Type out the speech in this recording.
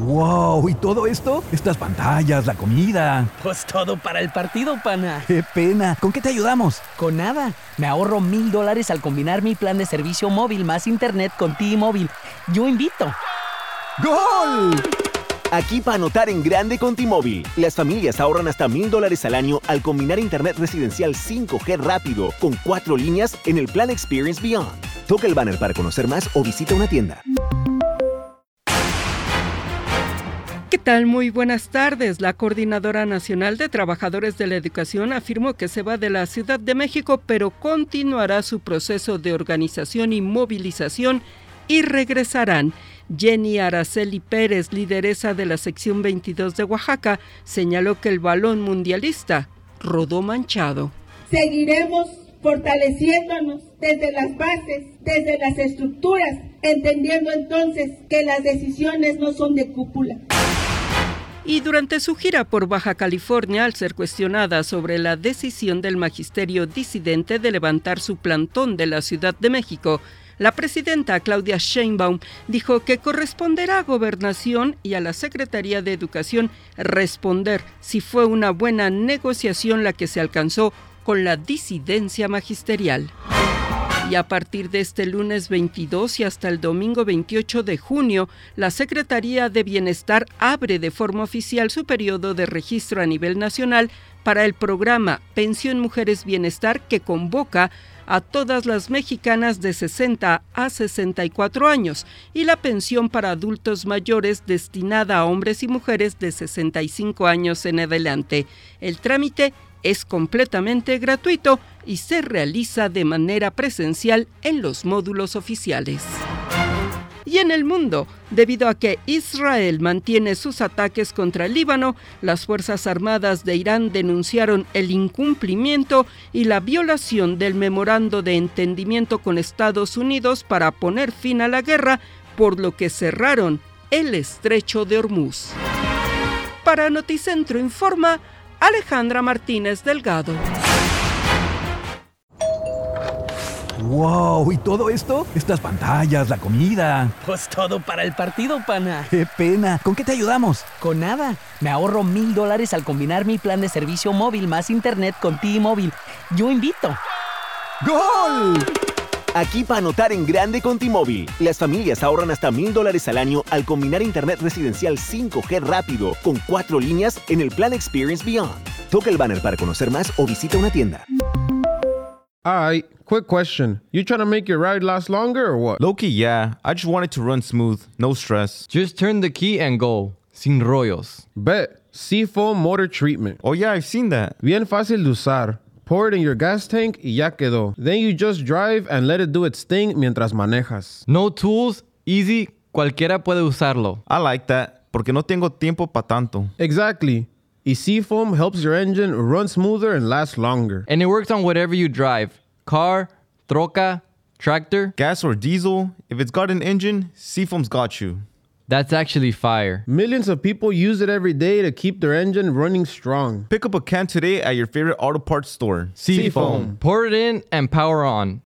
¡Wow! ¿Y todo esto? Estas pantallas, la comida. Pues todo para el partido, pana. ¡Qué pena! ¿Con qué te ayudamos? Con nada. Me ahorro $1,000 al combinar mi plan de servicio móvil más internet con T-Mobile. Yo invito. ¡Gol! Aquí para anotar en grande con T-Mobile. Las familias ahorran hasta $1,000 al año al combinar internet residencial 5G rápido con 4 líneas en el plan Experience Beyond. Toca el banner para conocer más o visita una tienda. ¿Qué tal? Muy buenas tardes. La Coordinadora Nacional de Trabajadores de la Educación afirmó que se va de la Ciudad de México, pero continuará su proceso de organización y movilización y regresarán. Jenny Araceli Pérez, lideresa de la sección 22 de Oaxaca, señaló que el balón mundialista rodó manchado. Seguiremos fortaleciéndonos desde las bases, desde las estructuras, entendiendo entonces que las decisiones no son de cúpula. Y durante su gira por Baja California, al ser cuestionada sobre la decisión del magisterio disidente de levantar su plantón de la Ciudad de México, la presidenta Claudia Sheinbaum dijo que corresponderá a Gobernación y a la Secretaría de Educación responder si fue una buena negociación la que se alcanzó con la disidencia magisterial. Y a partir de este lunes 22 y hasta el domingo 28 de junio, la Secretaría de Bienestar abre de forma oficial su periodo de registro a nivel nacional para el programa Pensión Mujeres Bienestar, que convoca a todas las mexicanas de 60 a 64 años, y la pensión para adultos mayores destinada a hombres y mujeres de 65 años en adelante. El trámite es completamente gratuito y se realiza de manera presencial en los módulos oficiales. Y en el mundo, debido a que Israel mantiene sus ataques contra el Líbano, las Fuerzas Armadas de Irán denunciaron el incumplimiento y la violación del memorando de entendimiento con Estados Unidos para poner fin a la guerra, por lo que cerraron el estrecho de Hormuz. Para Noticentro informa Alejandra Martínez Delgado. ¡Wow! ¿Y todo esto? Estas pantallas, la comida. Pues todo para el partido, pana. ¡Qué pena! ¿Con qué te ayudamos? Con nada. Me ahorro $1,000 al combinar mi plan de servicio móvil más internet con T-Mobile. Yo invito. ¡Gol! Aquí para anotar en grande con T-Mobile. Las familias ahorran hasta $1,000 al año al combinar internet residencial 5G rápido con 4 líneas en el plan Experience Beyond. Toca el banner para conocer más o visita una tienda. Alright, quick question. You trying to make your ride last longer or what? Low-key, yeah. I just want it to run smooth. No stress. Just turn the key and go. Sin rollos. Bet. Seafoam Motor Treatment. Oh yeah, I've seen that. Bien fácil de usar. Pour it in your gas tank y ya quedó. Then you just drive and let it do its thing mientras manejas. No tools, easy, cualquiera puede usarlo. I like that, porque no tengo tiempo pa' tanto. Exactly. Y Seafoam helps your engine run smoother and last longer. And it works on whatever you drive. Car, troca, tractor. Gas or diesel, if it's got an engine, Seafoam's got you. That's actually fire. Millions of people use it every day to keep their engine running strong. Pick up a can today at your favorite auto parts store. Seafoam. Pour it in and power on.